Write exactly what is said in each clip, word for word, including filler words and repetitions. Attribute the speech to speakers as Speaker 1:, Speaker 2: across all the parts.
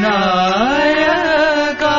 Speaker 1: विनायका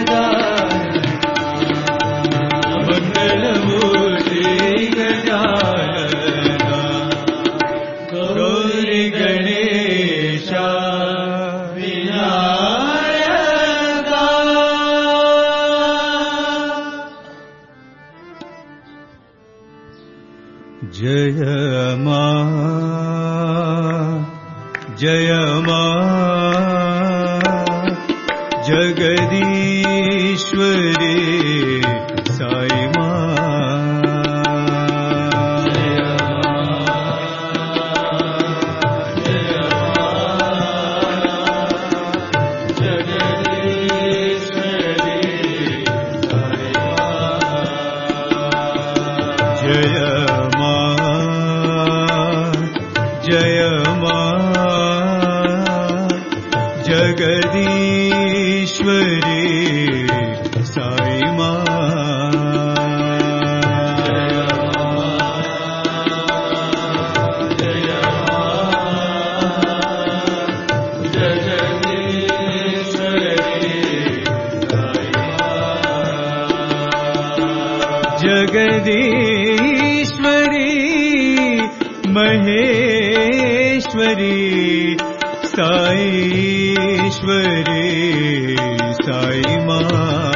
Speaker 2: मंगलमूर्ति गजानन।
Speaker 1: जय मां जय मां जगदीश्वरी साई जगदीश्वरी महेश्वरी साईश्वरी साई मां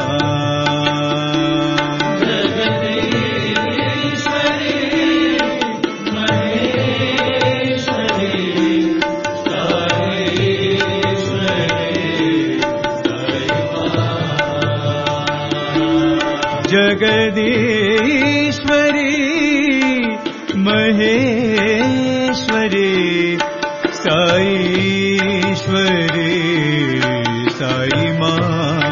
Speaker 1: जगदीश्वरी महेश्वरी साईश्वरी साई मां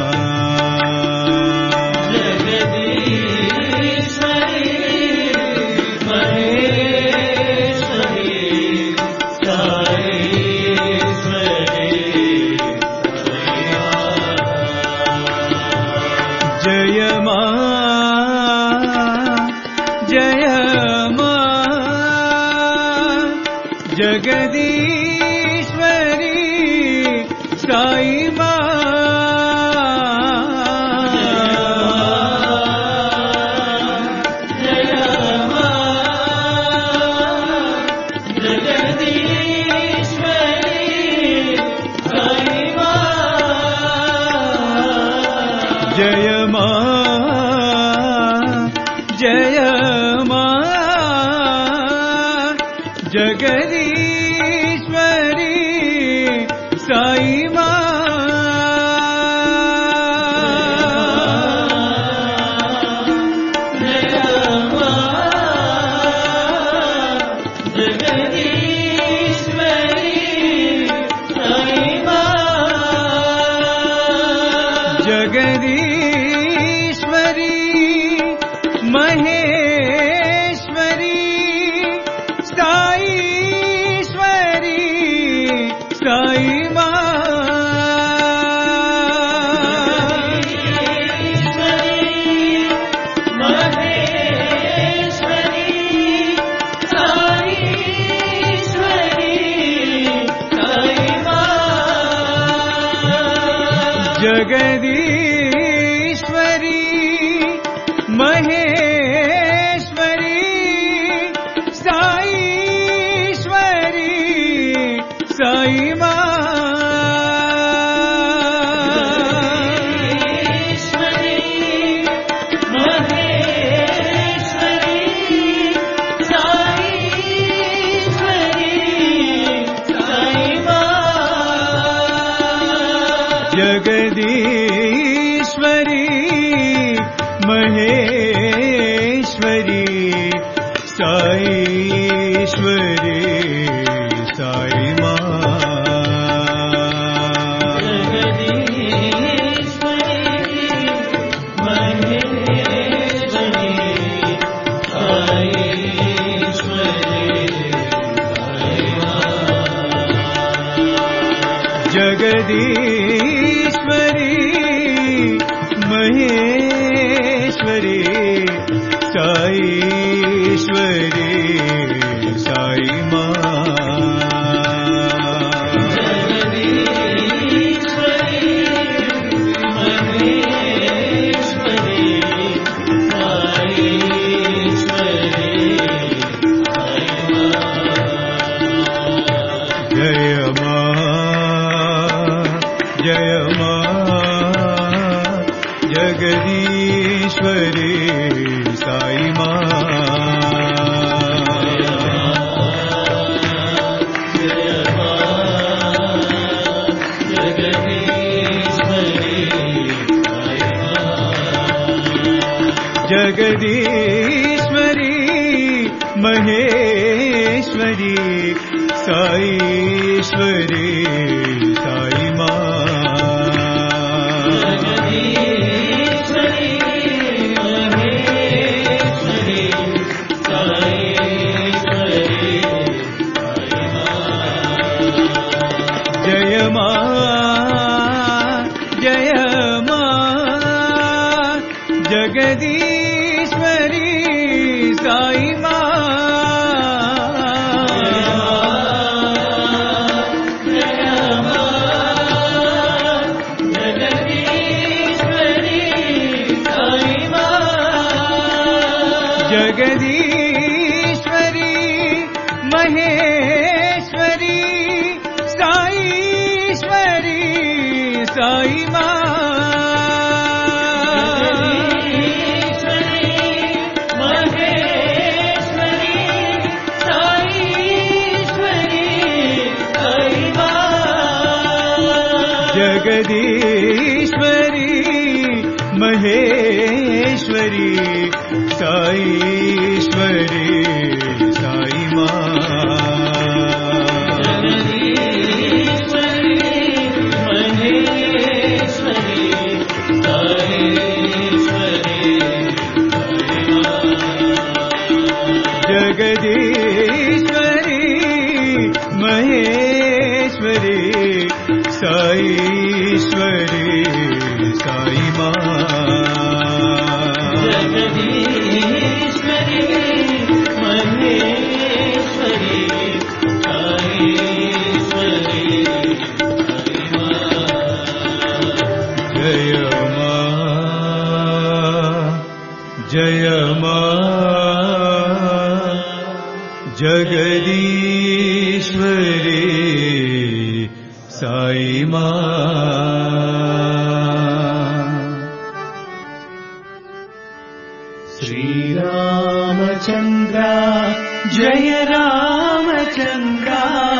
Speaker 1: जगदीश्वरी साई मां जय मां जय मां जगदीश्वरी साई मां जगदीश्वरी महेश्वरी साईश्वरी साई मां जगदीश्वरी महेश्वरी साईश्वरी साई मां जगदीश्वरी महेश्वरी साईश्वरी साई मां जगदीश्वरी महेश्वरी साईश्वरी साई मां जय मां जगदीश्वरी महेश्वरी साईश्वरी साई माँ जगदीश्वरी साई माँ जय माँ जगदीश्वरी साई माँ जगदीश्वरी महेश्वरी साईश्वरी साई माँ जगदीश्वरी महेश्वरी साईश्वरी साई माँ जगदीश्वरी महेश्वरी साईश्वरी साई माँ जगदीश्वरी महेश्वरी साईश्वरी जय माँ जय माँ जगदीश्वरी साई माँ श्री रामचंद्र जय रामचंद्र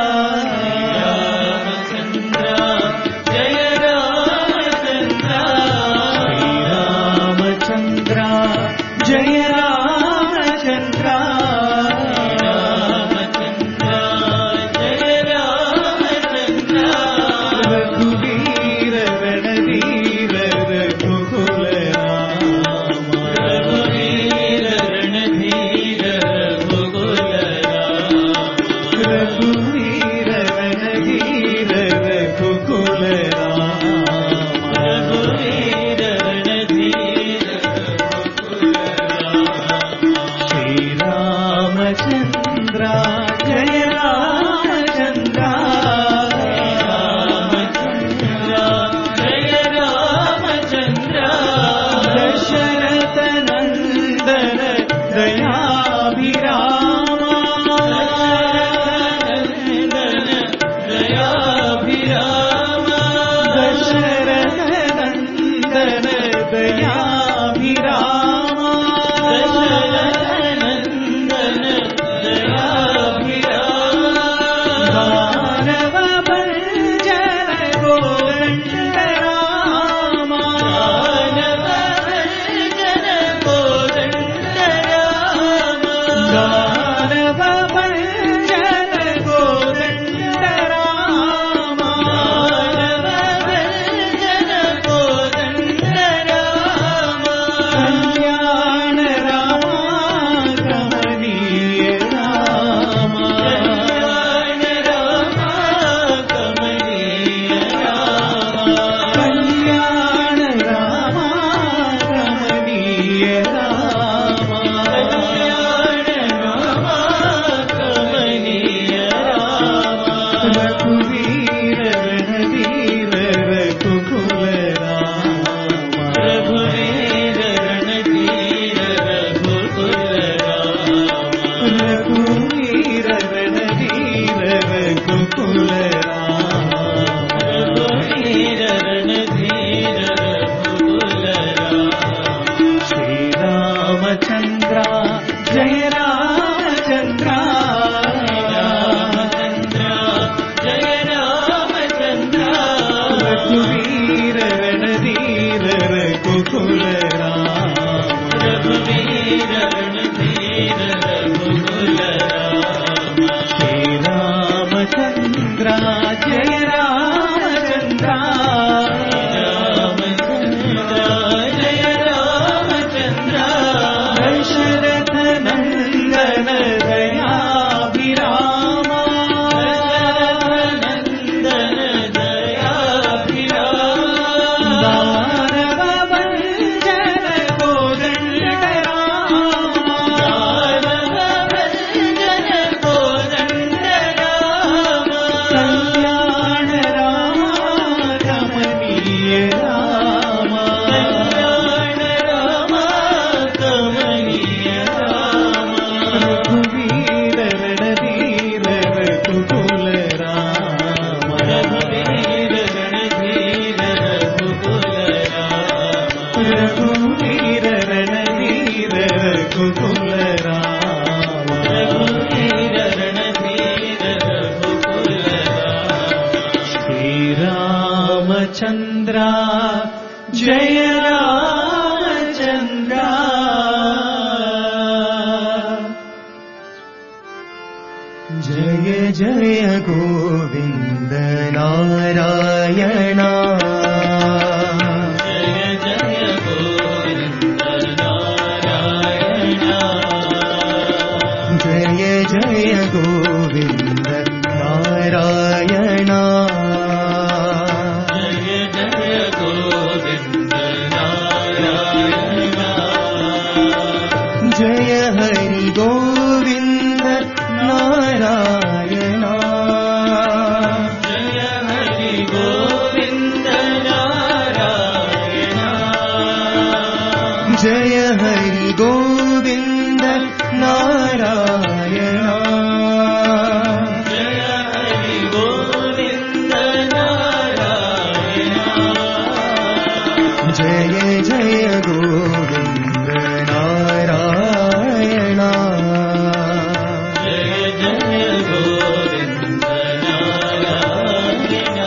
Speaker 1: रामचंद्र जय रामचंद्र श्री रामचंद्र जय रामचंद्र जय रामचंद्र जय जय गोविंद नारायण जय जय गोविंद नारायण जय जय गोविंद नारायण जय हरि गोविंद नारायण जय हरि गोविंद नारायण जय हरि गोविंद नारायण जय हरि गोविंद नारायण जय जय गोविंद नारायण जय जय गोविंद नारायण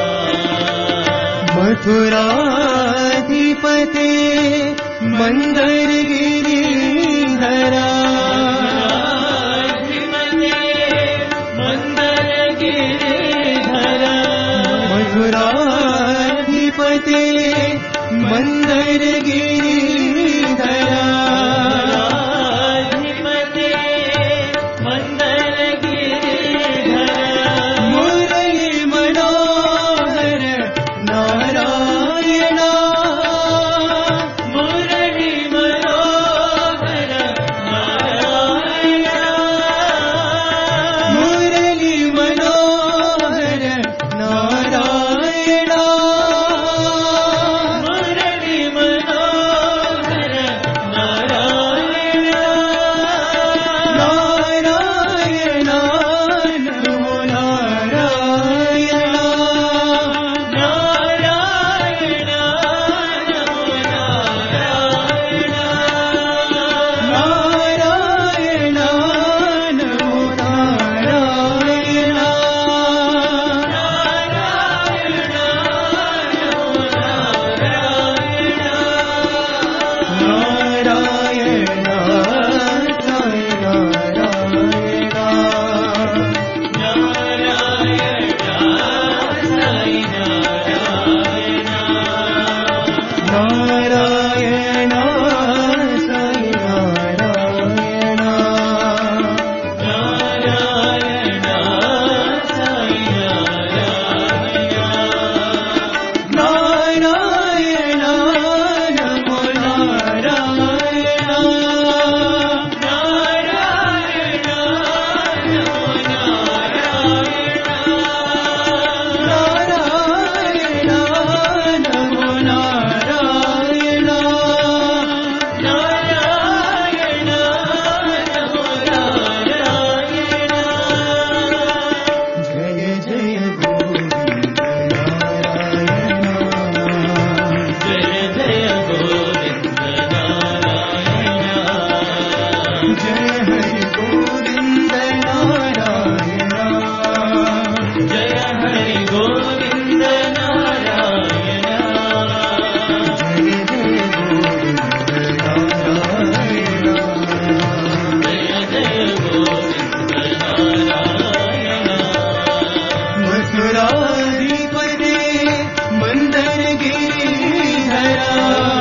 Speaker 1: मथुराधिपते मंदर गिरिधरा मंदर गिरिधरा मथुराधिपते मंदर गिरिधरा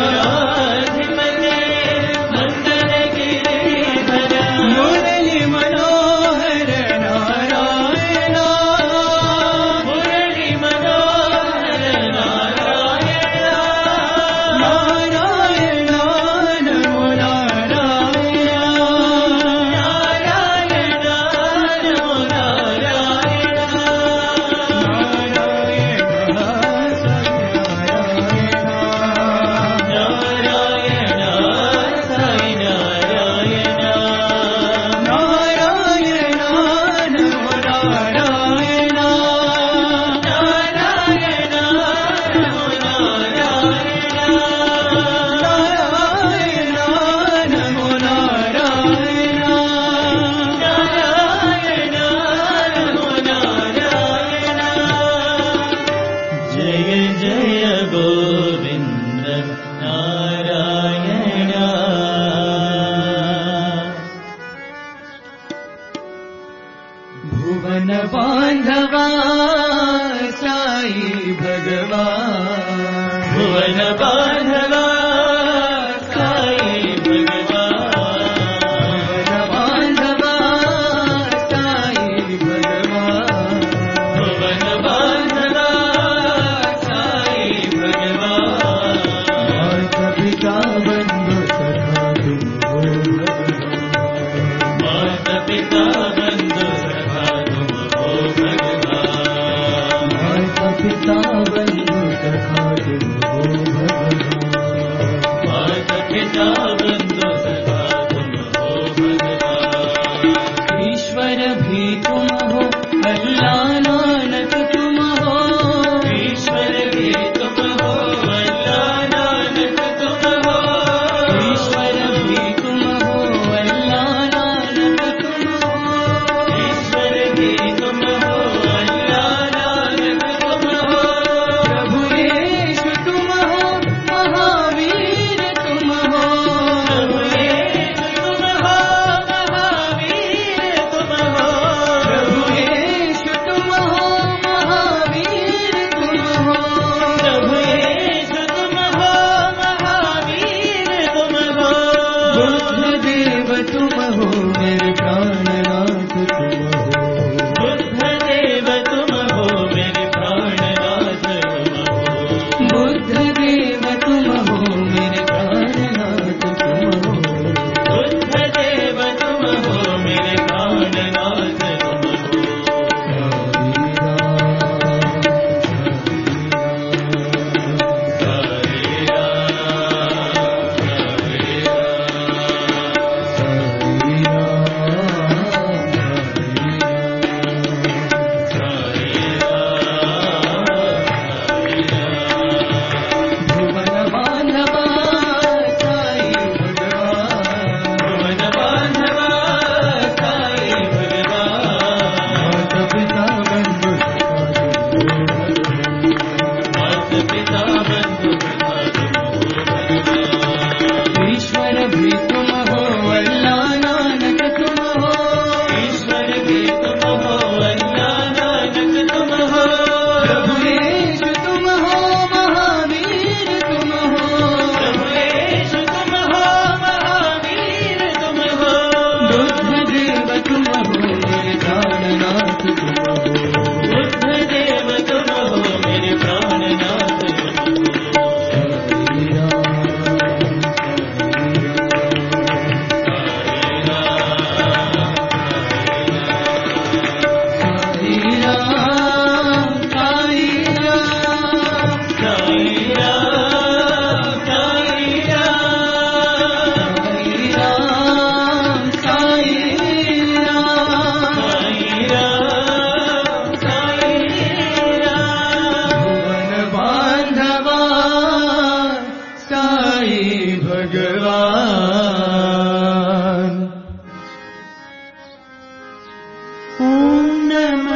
Speaker 1: मुरली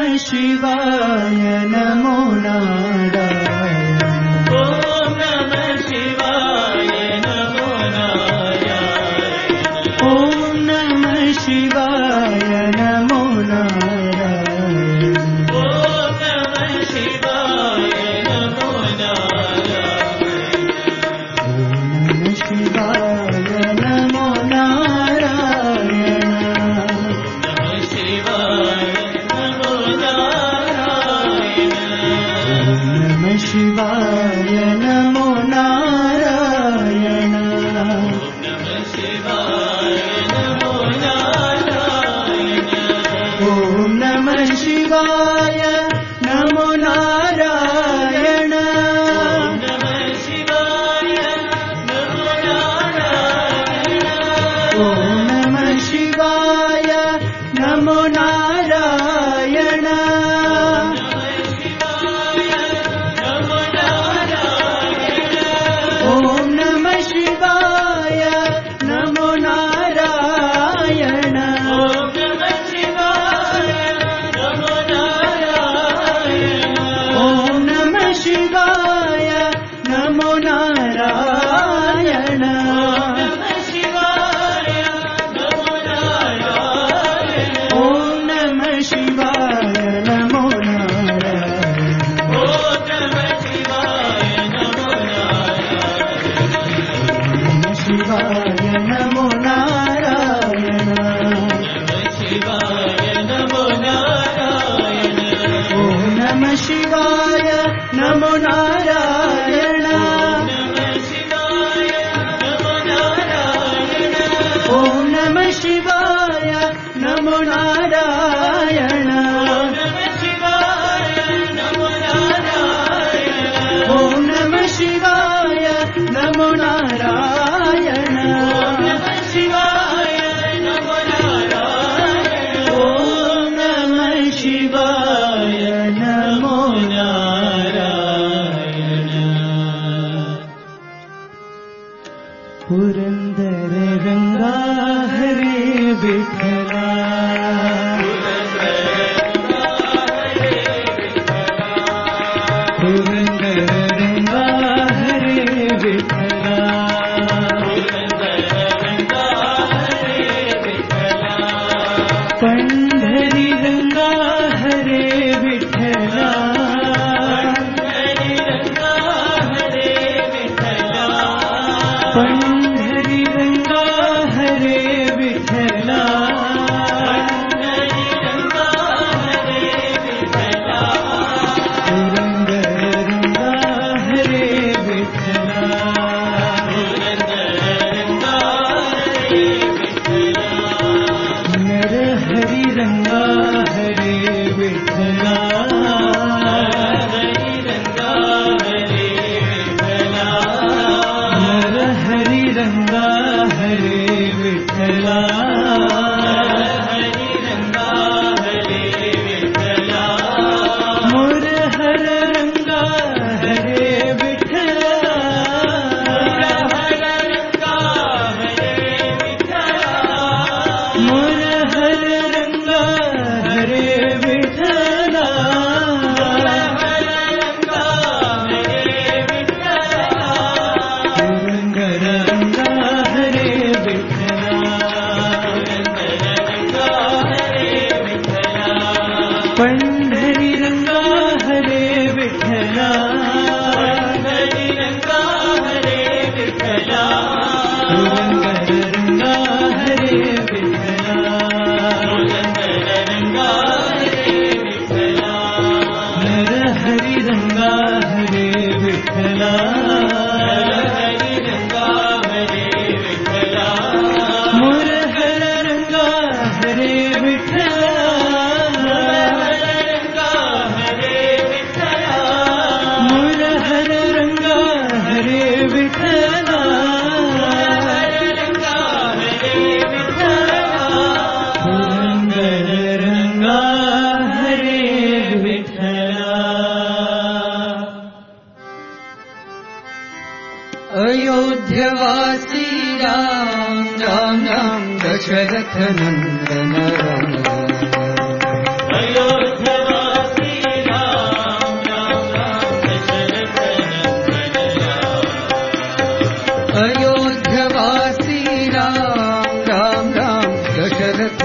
Speaker 1: शिवाय नमो नारायण ओम नमः शिवाय नमो नारायण ओम नमः शिवाय नमो नारायण ओम नमः शिवाय नमो नारायण ओम नमः शिवाय नमो नारायण शिवाय नमो नारायण नमः शिवाय नमो नारायण ओम नमः शिवाय नमो नारायण नमः शिवाय नमो नारायण ओम नमः शिवाय नमो नारायण नमो नारायण ओम नमः शिवाय नमो नारायण ओम नमः शिवाय नमो नारायण ओम नमः शिवाय नमो नारायण ओम नमः शिवाय नमो नारायण पुरंदर रंगा हरे विठला पुरंदर रंगा हरे विठला पंढरी रंगा हरे विठला पंढरी रंगा हरे विठला पुरंदर रंगा हरे विठला नर हरि रंगा हरे विठला नर हरि रंगा हरे विठला मोर हर रंगा हरे विठला मोर हर रंगा हरे विठला पुरंदर रंगा हरे विठला पंढरी रंगा हरे विठला पुरंदर रंगा हरे विठला नर हरि रंगा हरे विठला मोर हर रंगा हरे विठला मोर हर रंगा हरे विठला पुरंदर रंगा हरे विठला अयोध्यवासी राम राम राम दशरथ नंदन राम अयोध्यवासी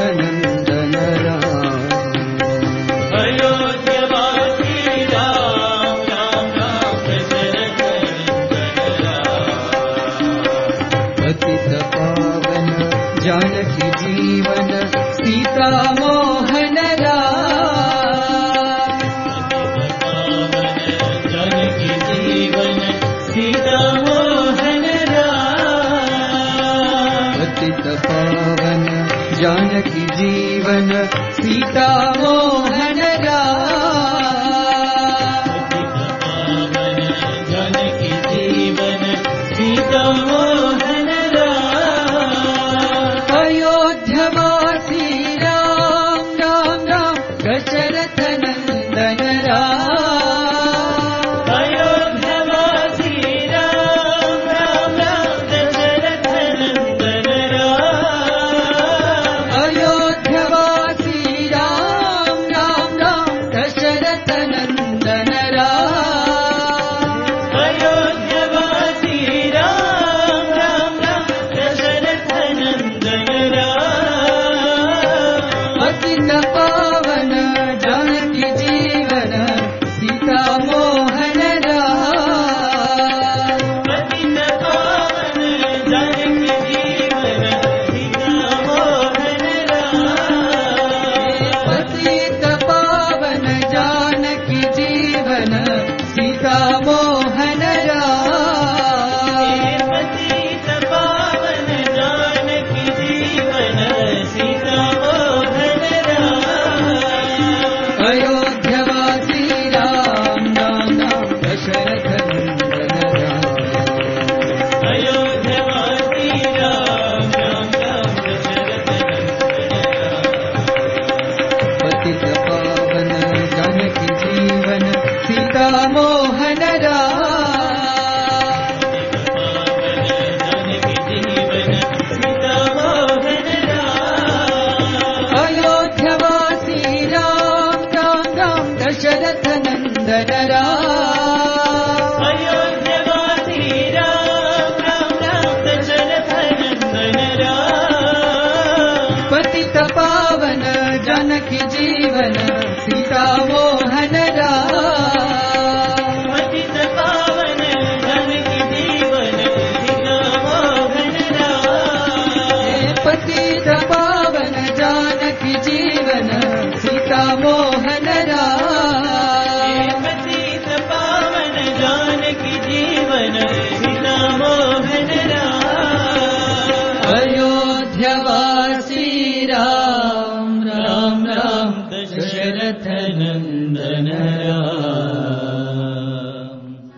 Speaker 2: नंदन राम।
Speaker 1: अयोध्यवासी राम राम राम दशरथ नंदन राम।
Speaker 2: पतित पावन जानकी जीवन सीता मोहन राम।
Speaker 1: जानकी जीवन सीता मोहन राम।
Speaker 2: पतित पावन जानकी जीवन सीता मोहन राम।
Speaker 1: जानकी जीवन सीता मोहन राम।
Speaker 2: अयोध्यवासी राम राम राम दशरथ नंदन राम।
Speaker 1: अयोध्यवासी राम राम राम दशरथ नंदन राम।
Speaker 2: अयोध्यवासी राम राम राम दशरथ नंदन राम।
Speaker 1: अयोध्यवासी राम राम राम दशरथ नंदन राम।
Speaker 2: पतित पावन जानकी जीवन सीता मोहन राम।
Speaker 1: पतित पावन जानकी जीवन सीता मोहन राम।
Speaker 2: पतित पावन जानकी जीवन सीता मोहन राम।
Speaker 1: पतित पावन जानकी जीवन सीता मोहन राम।
Speaker 2: अयोध्यवासी राम राम राम दशरथ नंदन राम।
Speaker 1: अयोध्यवासी राम राम राम दशरथ नंदन राम।
Speaker 2: पतित पावन जानकी जीवन सीता मोहन राम।
Speaker 1: जानकी जीवन सीता मोहन राम।
Speaker 2: अयोध्यवासी राम राम राम दशरथ नंदन राम।
Speaker 1: अयोध्यवासी राम राम राम दशरथ नंदन राम।
Speaker 2: पतित पावन जानकी जीवन सीता मोहन राम।
Speaker 1: पतित पावन जानकी जीवन सीता मोहन राम।
Speaker 2: पतित पावन जानकी जीवन सीता मोहन राम।
Speaker 1: पतित पावन जानकी जीवन सीता मोहन राम।
Speaker 2: अयोध्यवासी राम राम राम दशरथ नंदन राम।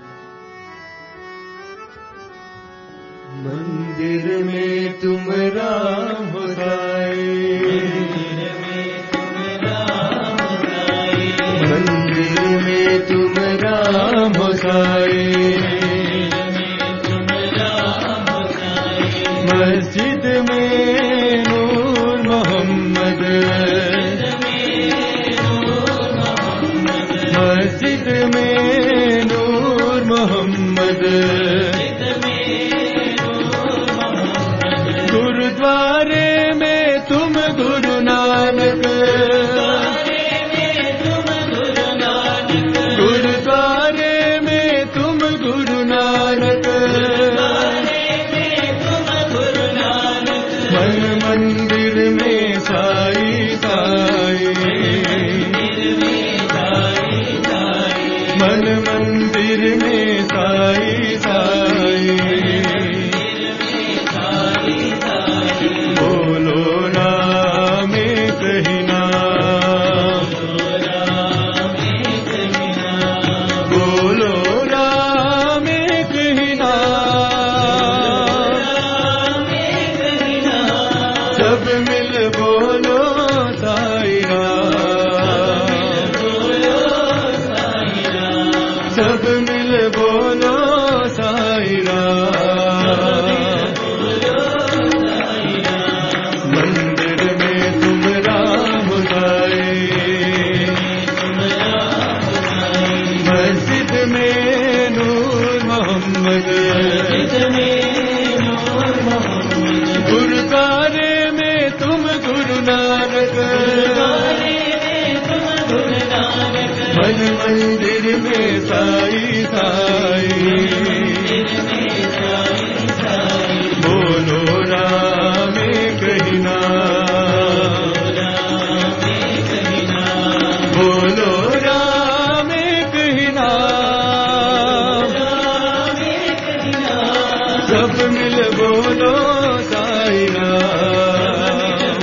Speaker 2: मंदिर में तुम राम गाए। मंदिर में तुम राम गाए। मस्जिद में नूर मोहम्मद। मस्जिद में नूर मोहम्मद। गुरुद्वारे में तुम गुरु नानक। गुरुद्वारे में तुम गुरु नानक। मन मंदिर में साई साई। मन मंदिर में साई साई। बोलो राम कही नाम। बोलो राम कही नाम। सब मिल बोलो साई राम। सब मिल बोलो साई राम। मंदिर में तुम राम गाए। मस्जिद में नूर मोहम्मद। गुरुद्वारे में तुम गुरु नानक। तारक मन मंदिर में साई साई बोलो राम कहना बोलो राम कहना सब मिल बोलो साई राम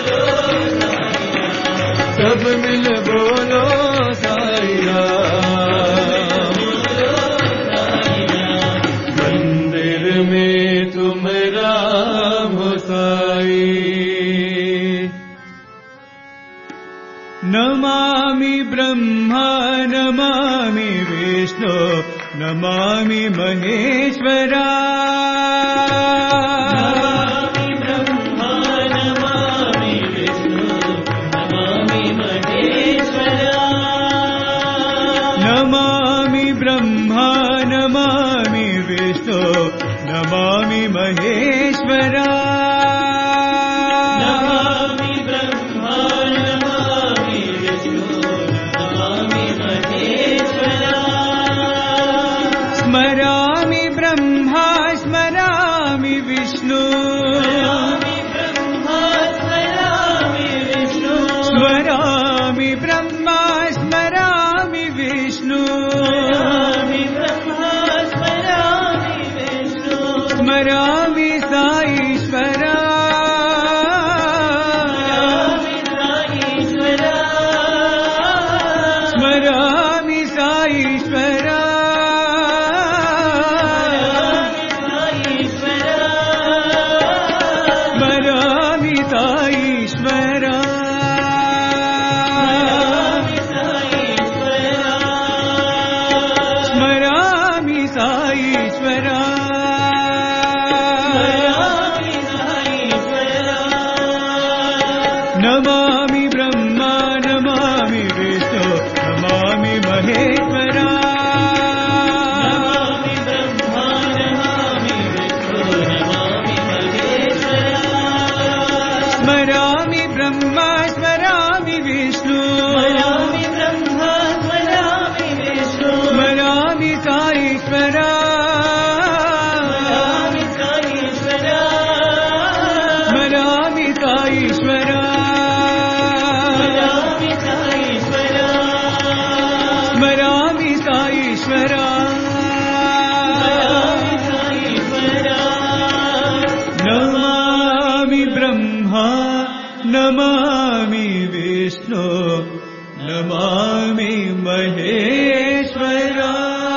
Speaker 2: सब मिल बोलो साई राम मंदिर में तुम राम हो साई नमामि ब्रह्मा नमामि विष्णु नमामि महेश्वरा
Speaker 1: नमामि ब्रह्मा नमामि विष्णु नमामि महेश्वरा
Speaker 2: नमामि ब्रह्मा नमामि विष्णु नमामि महेश्वरा
Speaker 1: नमामि ब्रह्मा नमामि विष्णु नमामि महेश्वरा
Speaker 2: स्मरामि ब्रह्मा स्मरामि विष्णु
Speaker 1: स्मरामि ब्रह्मा स्मरामि विष्णु
Speaker 2: स्मरामि ब्रह्मा स्मरामि विष्णु
Speaker 1: स्मरामि ब्रह्मा स्मरामि विष्णु
Speaker 2: स्मरामि साईश्वरा
Speaker 1: स्मरामि साईश्वरा
Speaker 2: स्मरामि साईश्वरा स्मरामि साईश्वरा स्मरामि साईश्वरा नमामि ब्रह्मा नमामि विष्णु नमामि महेश्वरा
Speaker 1: नमामि ब्रह्मा नमामि विष्णु नमामि महेश्वरा
Speaker 2: स्मरामि ब्रह्मा स्मरामि विष्णु
Speaker 1: स्मरामि ब्रह्मा स्मरामि विष्णु
Speaker 2: स्मरामि साईश्वरा
Speaker 1: स्मरामि साईश्वरा
Speaker 2: स्मरामि साईश्वरा
Speaker 1: स्मरामि साईश्वरा
Speaker 2: स्मरामि साईश्वरा
Speaker 1: स्मरामि साईश्वरा
Speaker 2: नमामि ब्रह्मा नमामि विष्णु नमामि महेश्वरा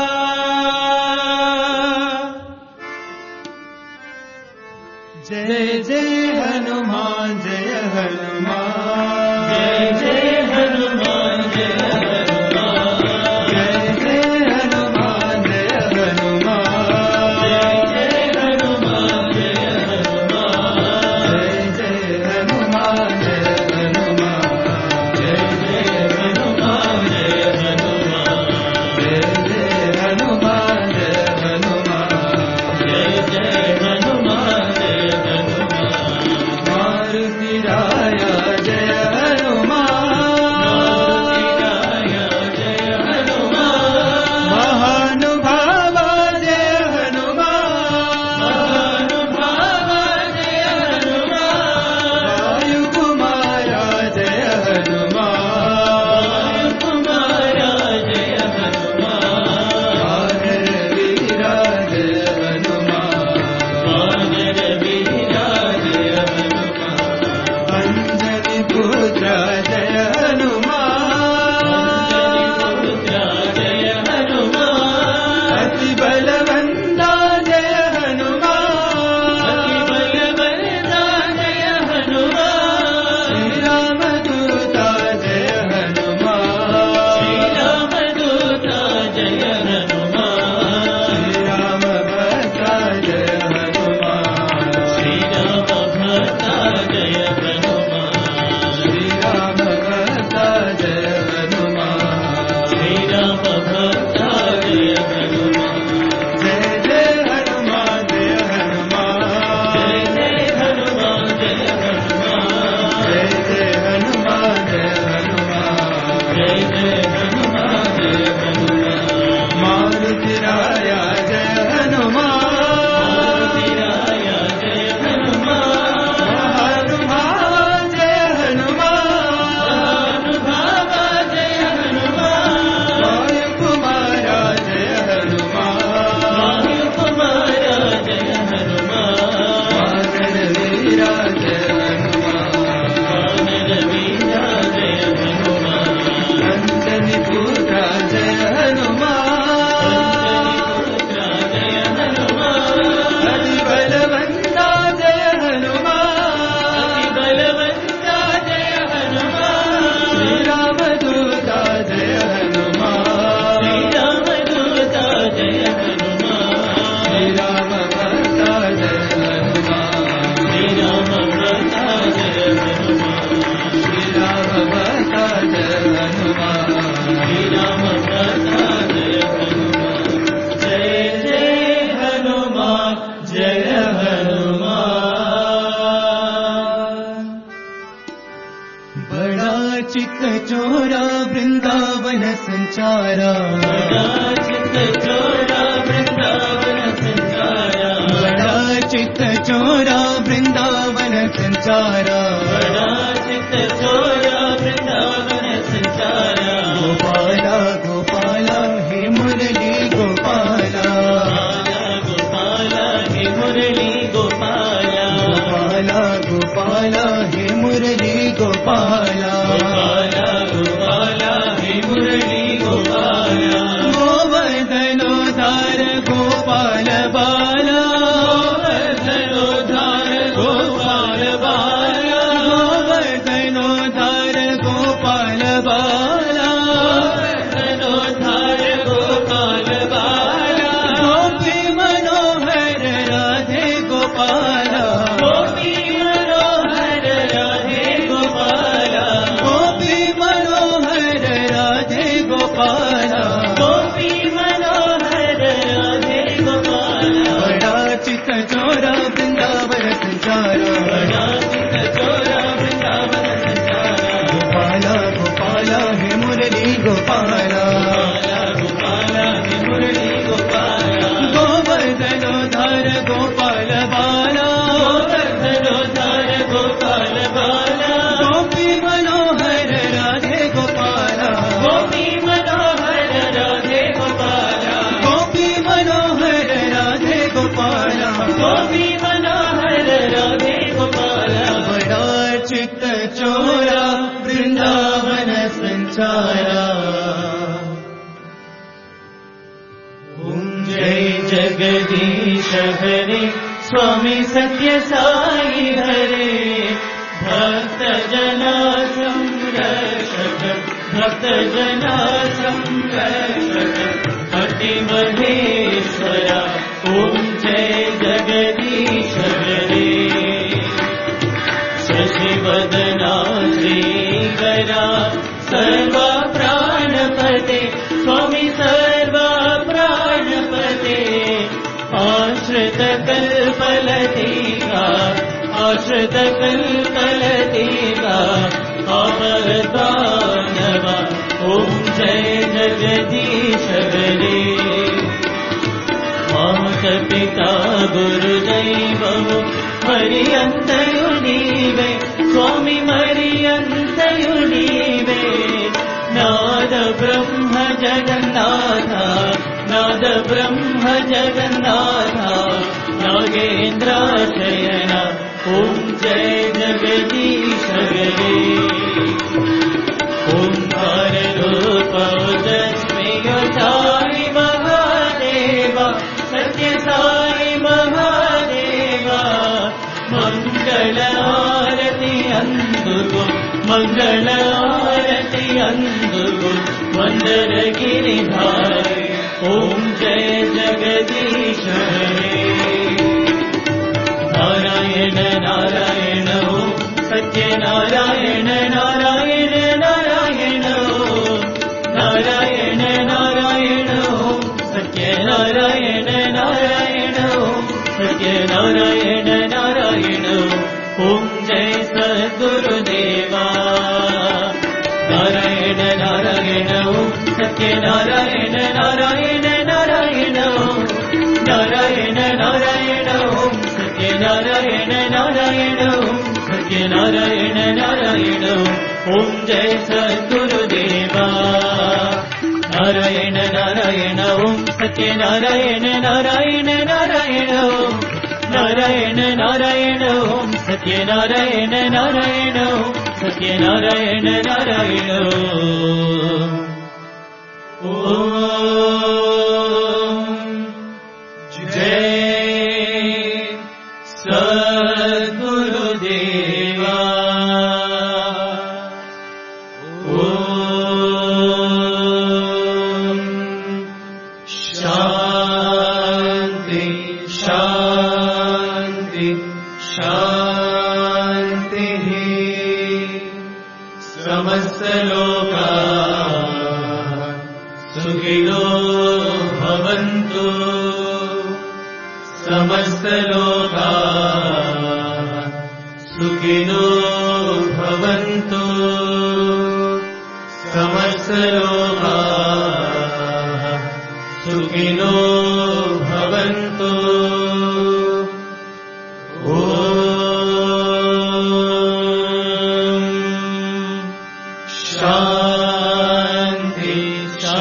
Speaker 2: जय जय हनुमान जय हनुमान
Speaker 1: जय जय हनुमान जय हनुमान
Speaker 2: जय जय हनुमान जय हनुमान
Speaker 1: जय जय हनुमान जय हनुमान
Speaker 2: जय जय हनुमान जय हनुमान
Speaker 1: जय जय हनुमान जय हनुमान
Speaker 2: जय जय हनुमान जय हनुमान
Speaker 1: जय जय हनुमान जय हनुमान
Speaker 2: मारुति राया जय हनुमान
Speaker 1: राया जय हनुमान
Speaker 2: महानुभावा जय हनुमान
Speaker 1: महानुभाव जय हनुमान
Speaker 2: वायुकुमारा जय हनुमान
Speaker 1: कुमारा जय हनुमान
Speaker 2: वानर वीरा जय हनुमान
Speaker 1: वानर वीरा जय हनुमान
Speaker 2: अंजनी पुत्र जय हनुमान
Speaker 1: पुत्र जय हनुमान
Speaker 2: अति बलवंता जय हनुमान
Speaker 1: अति बलवंता जय हनुमान
Speaker 2: श्री राम दूता जय हनुमान
Speaker 1: श्री राम दूता जय हनुमान
Speaker 2: श्री राम भक्ता जय हनुमान
Speaker 1: श्री राम भक्ता जय हनुमान
Speaker 2: श्री राम भक्ता बड़ा चित्त चोरा वृंदावन संचारा,
Speaker 1: बड़ा चित्त चोरा वृंदावन संचारा,
Speaker 2: बड़ा चित्त चोरा वृंदावन संचारा,
Speaker 1: बड़ा चित्त चोरा वृंदावन संचारा।
Speaker 2: गोपाला गोपाला हे मुरली गोपाला,
Speaker 1: गोपाला हे मुरली गोपाला,
Speaker 2: गोपाला गोपाला हे मुरली गोपाला,
Speaker 1: गोपाला गोपाला हे मुरली गोपाला।
Speaker 2: गोवर्धनोद्धार गोपाल बाला,
Speaker 1: गोवर्धनोद्धार गोपाल बाला,
Speaker 2: गोवर्धनोद्धार गोपाल बाला,
Speaker 1: गोवर्धनोद्धार गोपाल बाला।
Speaker 2: गोपी मनोहर राधे गोपाला,
Speaker 1: गोपी मनोहर राधे गोपाला,
Speaker 2: गोपी मनोहर राधे गोपाला,
Speaker 1: गोपी मनोहर राधे गोपाला।
Speaker 2: बड़ा चित्त चोरा वृंदावन संचारा,
Speaker 1: बड़ा चित्त चोरा वृंदावन संचारा,
Speaker 2: गोपाला गोपाला हे मुरली गोपाला,
Speaker 1: गोपाला गोपाला हे मुरली गोपाला।
Speaker 2: गोवर्धनोद्धार गोपाल बाला,
Speaker 1: गोवर्धनोद्धार गोपाल बाला,
Speaker 2: गोपी मनोहर राधे गोपाला,
Speaker 1: गोपी मनोहर राधे गोपाला,
Speaker 2: गोपी मनोहर राधे गोपाला,
Speaker 1: गोपी मनोहर राधे गोपाला।
Speaker 2: बड़ा चित्त चोरा वृंदावन संचारा। ओम
Speaker 1: जय जगदीश हरे स्वामी सत्य साई हरे, भक्त जना संरक्षक, भक्त जना संरक्षक, भक्ति महेश्वरा। ओम जय जगदीश हरे। शशिवदना श्रीकरा सर्वा प्राणपते, स्वामी सर्वा प्राणपते। आश्रित कल्पलतिका, आश्रित कल्पलतिका, आपद्बान्धवा। ओम जय जगदीश हरे। मात पिता गुरुदैवमु मरियन्तयु नीवे, स्वामी मरियन्तयु नीवे। नाद ब्रह्म जगन्नाथ, नाद ब्रह्म जगन्नाथ, नागेन्द्राशयन। ओम जय जगदीश हरे। ओंकार रूप तस्मै साई महादेवा, सत्य साई महादेवा। मंगल आरती अंदुगो, मंगल आरती अंदुगो, वंदर गिरिधारी। ओम जय जगदीश हरे। नारायण नारायण ओम सत्य नारायण नारायण नारायण ओम, नारायण नारायण ओम सत्य नारायण नारायण ओम, सत्य नारायण नारायण ओम। जय सद्गुरुदेवा। नारायण नारायण ओम सत्य नारायण नारायण नारायण ओम, नारायण नारायण ओम सत्य नारायण नारायण ओम, सत्य नारायण नारायण ओम। जय सद्गुरुदेवा। नारायण नारायण ओम सत्य नारायण नारायण नारायण ओम, नारायण नारायण ओम सत्य नारायण नारायण ओम, सत्य नारायण नारायण ओम। जय सद्गुरुदेवा। ओम शांति शांति शांति। समस्त लोका सुखिनो भवन्तु, समस्त लोका सुखिनो भवन्तु समस्तलोकाः सुखिनो भवन्तु। शान्ति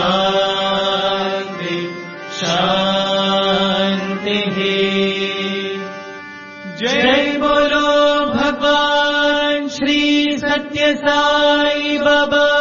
Speaker 1: शान्ति शान्तिः। जय बोलो भगवान श्री सत्य साई बाबा